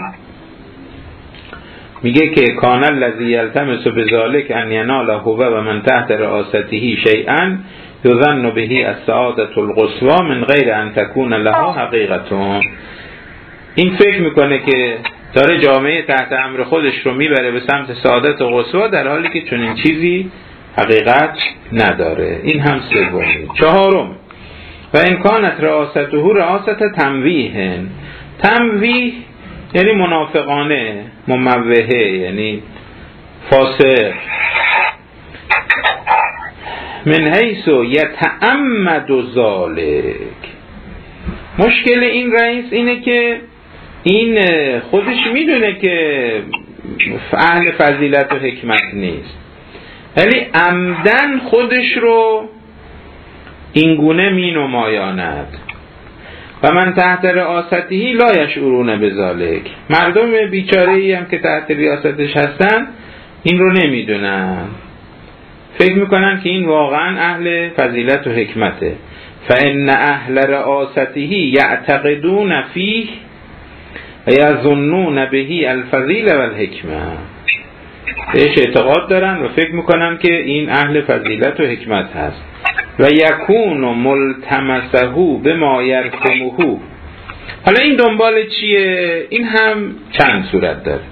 میگه که کان الذی یلتمس بذالک ان ینال هو و من تحت رئاسته شیئا یظن بهی السعادة القصوى من غیر ان تکون لها حقیقتون. این فکر میکنه که داره جامعه تحت امر خودش رو میبره به سمت سعادت قصوی، در حالی که چنین چیزی حقیقت نداره. این هم سومی. چهارم، و این کانت رئاسته رئاست تمویه. تمویه یعنی منافقانه، مموهه یعنی فاسق. من حیث یتعمد ذالک. مشکل این رئیس اینه که این خودش میدونه که اهل فضیلت و حکمت نیست، ولی عمدن خودش رو اینگونه می نمایاند. و من تحت رئاستهی لا یشعرون بذالک. مردم بیچاره‌ای هم که تحت ریاستش هستن این رو نمیدونن، فکر میکنن که این واقعا اهل فضیلت و حکمته. فإن اهل رئاستهی یعتقدون فیه و یظنون بهی الفضیله و الحکمه. بهش اعتقاد دارن و فکر میکنن که این اهل فضیلت و حکمت هست. و یکون ملتمسه بما یرسمه. حالا این دنبال چیه؟ این هم چند صورت داره.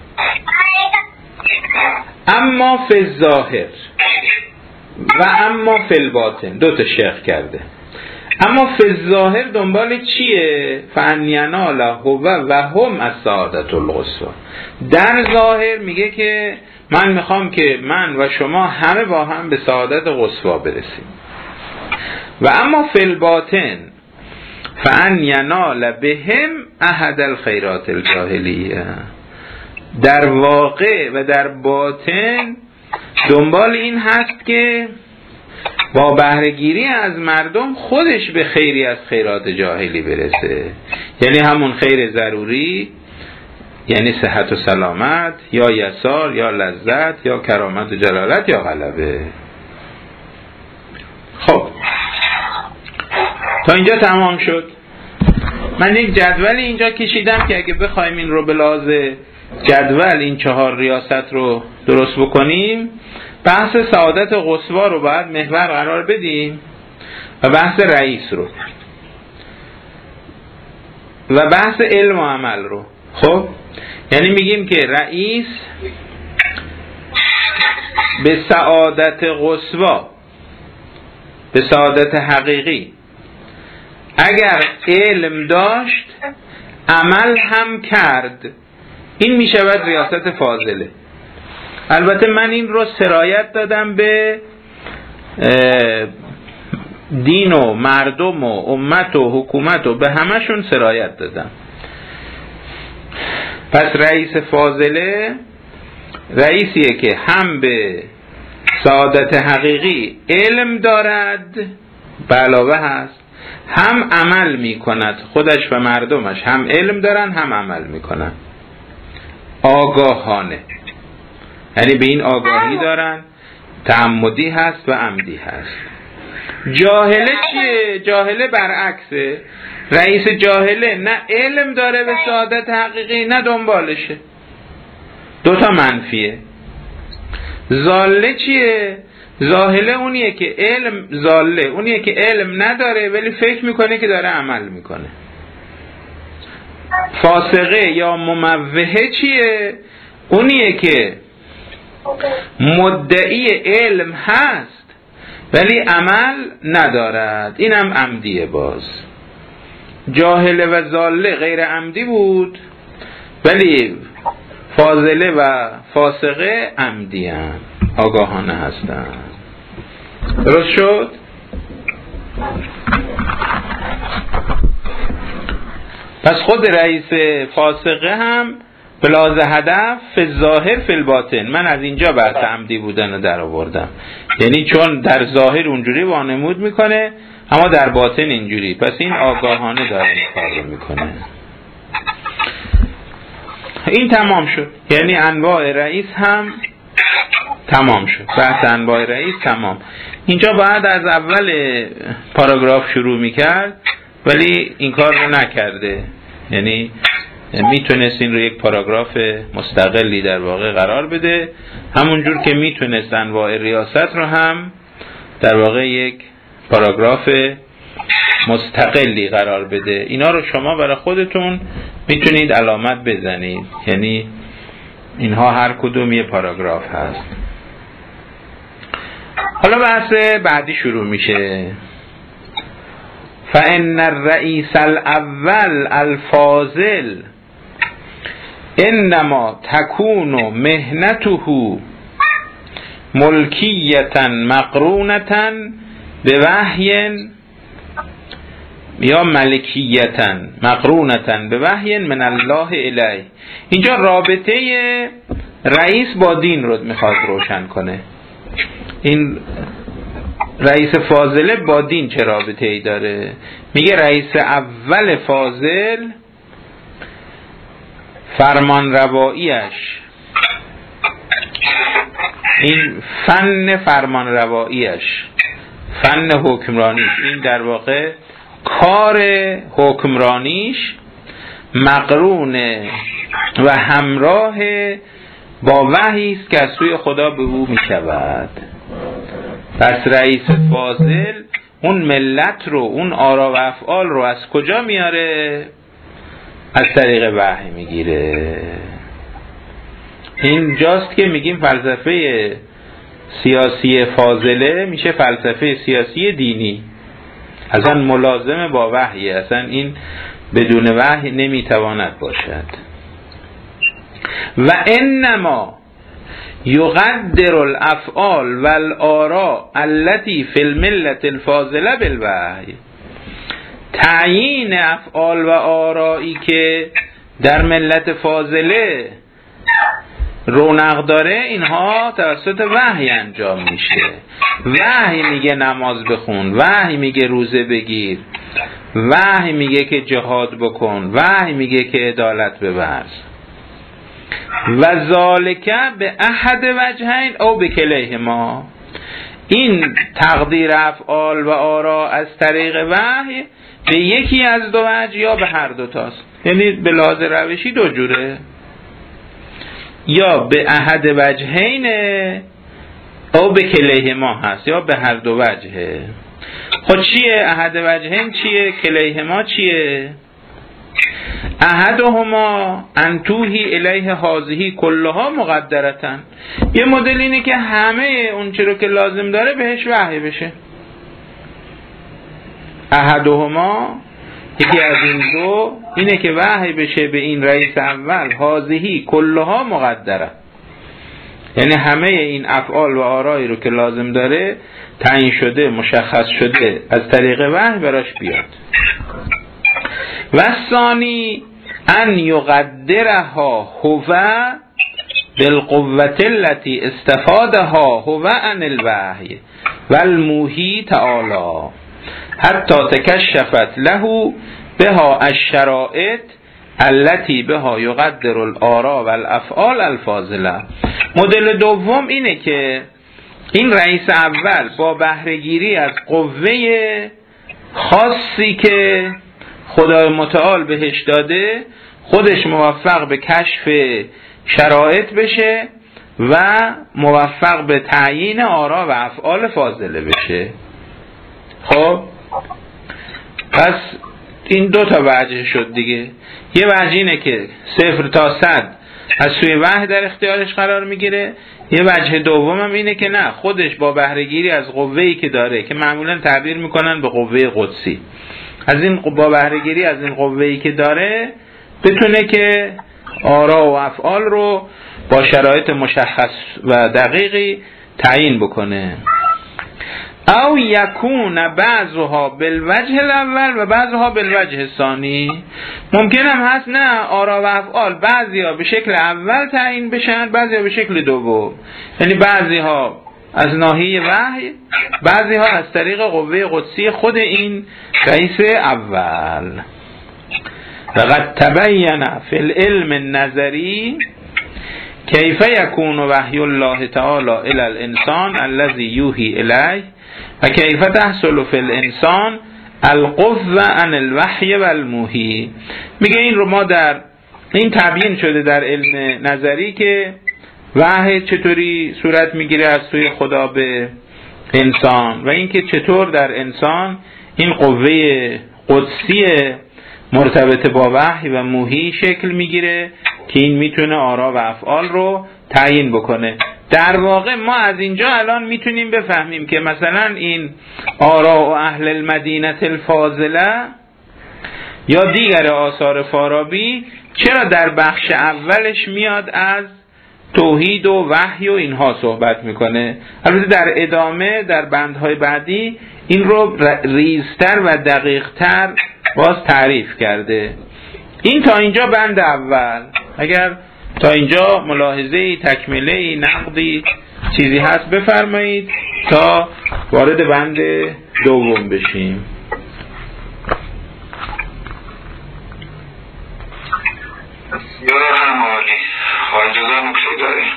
اما فی الظاهر و اما فی الباطن، دو تا شیخ کرده. اما فی الظاهر دنبال چیه؟ فان ینال هو و هم السعادة القصوی. در ظاهر میگه که من میخوام که من و شما همه با هم به سعادت قصوی برسیم. و اما فی الباطن فان ینال بهم احد الخیرات الجاهلیه. در واقع و در باطن دنبال این هست که با بهره‌گیری از مردم خودش به خیری از خیرات جاهلی برسه، یعنی همون خیر ضروری، یعنی صحت و سلامت یا یسار یا لذت یا کرامت و جلالت یا غلبه. خب تا اینجا تمام شد. من یک جدولی اینجا کشیدم که اگه بخوایم این رو به لحاظ جدول این چهار ریاست رو درست بکنیم، بحث سعادت قصوی رو باید محور قرار بدیم و بحث رئیس رو و بحث علم و عمل رو. خب یعنی میگیم که رئیس به سعادت قصوی، به سعادت حقیقی، اگر علم داشت عمل هم کرد، این میشود ریاست فاضله. البته من این رو سرایت دادم به دین و مردم و امت و حکومت و به همشون سرایت دادم. پس رئیس فاضله رئیسیه که هم به سعادت حقیقی علم دارد، به علاوه هست هم عمل میکند. خودش و مردمش هم علم دارن هم عمل میکنن آگاهانه، یعنی به این آگاهی دارن، تعمدی هست و عمدی هست. جاهله چیه؟ جاهله برعکسه. رئیس جاهله نه علم داره به سعادت حقیقی نه دنبالشه، دوتا منفیه. ضاله چیه؟ ضاله اونیه که علم ضاله اونیه که علم نداره ولی فکر میکنه که داره عمل میکنه. فاسقه یا مموهه چیه؟ اونیه که مدعی علم هست ولی عمل ندارد، اینم عمدیه. باز جاهله و ضاله غیر عمدی بود ولی فاضله و فاسقه عمدی هم، آگاهانه هستن. درست شد؟ پس خود رئیس فاسقه هم بلاز هدف فی الظاهر فی الباطن. من از اینجا بحث عمدی بودن رو در آوردم، یعنی چون در ظاهر اونجوری وانمود میکنه اما در باطن اینجوری، پس این آگاهانه داره این کار رو میکنه. این تمام شد، یعنی انواع رئیس هم تمام شد. بحث انواع رئیس تمام. اینجا باید از اول پاراگراف شروع میکرد ولی این کار رو نکرده، یعنی میتونست این رو یک پاراگراف مستقلی در واقع قرار بده، همونجور که میتونست انواع ریاست رو هم در واقع یک پاراگراف مستقلی قرار بده. اینا رو شما برای خودتون میتونید علامت بزنید، یعنی اینها هر کدوم یه پاراگراف هست. حالا بحث بعدی شروع میشه. فإن الرئیس الاول الفاضل انما تكون مهنته ملکیتن مقرونتن به وحی یا ملکیتن مقرونتن به وحی من الله الیه. اینجا رابطه رئیس با دین رو میخواد روشن کنه. این رئیس فاضله با دین چه رابطه ای داره؟ میگه رئیس اول فاضل فرمان رواییش، این فن فرمان رواییش، فن حکمرانیش، این در واقع کار حکمرانیش مقرون و همراه با وحی است که از سوی خدا به او می شود. پس رئیس فاضل اون ملت رو، اون آرا و افعال رو از کجا میاره؟ از طریق وحی میگیره. این جاست که میگیم فلسفه سیاسی فاضله میشه فلسفه سیاسی دینی، اصلا ملازم با وحی، اصلا این بدون وحی نمیتواند باشد. و انما یقدر الافعال والآراء التي في الملة الفاضله بالوحی. تعیین افعال و آرایی که در ملت فاضله رونق داره اینها توسط وحی انجام میشه. وحی میگه نماز بخون، وحی میگه روزه بگیر، وحی میگه که جهاد بکن، وحی میگه که عدالت بورز. و ذالک به احد وجهین او به کلیهما. این تقدیر افعال و آرا از طریق وحی به یکی از دو وجه یا به هر دو تاست، یعنی به لحاظ روشی دو جوره، یا به احد وجهین او به کلیهما هست، یا به هر دو وجهه. خب چیه احد وجهین؟ چیه کلیهما؟ چیه؟ احدهما انتوهی الیه هذه کلها مقدرتن. یه مدل اینه که همه اون چی رو که لازم داره بهش وحی بشه. احدهما، یکی از این دو اینه که وحی بشه به این رئیس اول هذه کلها مقدره، یعنی همه این افعال و آرایی رو که لازم داره تعیین شده، مشخص شده، از طریق وحی براش بیاد. و ثانی ان یقدرها هو بالقوة التي استفادها هو عن الوحی والموحی تعالی حتی تکشفت له بها الشرائط التي بها یقدر الآراء والافعال الفاضله. مدل دوم اینه که این رئیس اول با بهره‌گیری از قوه خاصی که خدای متعال بهش داده خودش موفق به کشف شرایط بشه و موفق به تعیین آرا و افعال فاضله بشه. خب پس این دو تا وجه شد دیگه. یه وجه اینه که صفر تا صد از سوی وحی در اختیارش قرار میگیره. یه وجه دوم هم اینه که نه، خودش با بهره‌گیری از قوه‌ای که داره که معمولا تعبیر میکنن به قوه قدسی، از این با بهره‌گیری از این قوه‌ای که داره بتونه که آرا و افعال رو با شرایط مشخص و دقیقی تعیین بکنه. او یکون بعضها بالوجه الاول و بعضها بالوجه الثانی. ممکن هم هست نه آرا و افعال بعضی‌ها به شکل اول تعیین بشن، بعضی‌ها به شکل دوم، یعنی بعضی‌ها از ناحیه وحی، بعضی‌ها از طریق قوه قدسی خود این رئیس اول. وقد تبین فی العلم النظری کیف یکون وحی الله تعالی الی الانسان الذی یوحی الیه و کیف تحصل فی الانسان القوه عن الوحی و الموحی. میگه این رو ما در این تبیین شده در علم نظری که وحی چطوری صورت میگیره از سوی خدا به انسان و اینکه چطور در انسان این قوه قدسی مرتبط با وحی و موحی شکل میگیره که این میتونه آرا و افعال رو تعیین بکنه. در واقع ما از اینجا الان میتونیم بفهمیم که مثلا این آرا و اهل المدینه الفاضله یا دیگر آثار فارابی چرا در بخش اولش میاد از توحید و وحی و اینها صحبت میکنه. البته در ادامه در بندهای بعدی این رو ریزتر و دقیقتر باز تعریف کرده. این تا اینجا بند اول. اگر تا اینجا ملاحظه‌ای، تکمله‌ای، نقدی چیزی هست بفرمایید تا وارد بند دوم بشیم. بسیار هم عالی. خواهیجازه نکته داریم.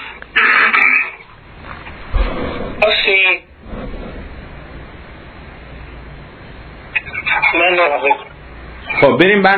باسی من رو خب بریم بند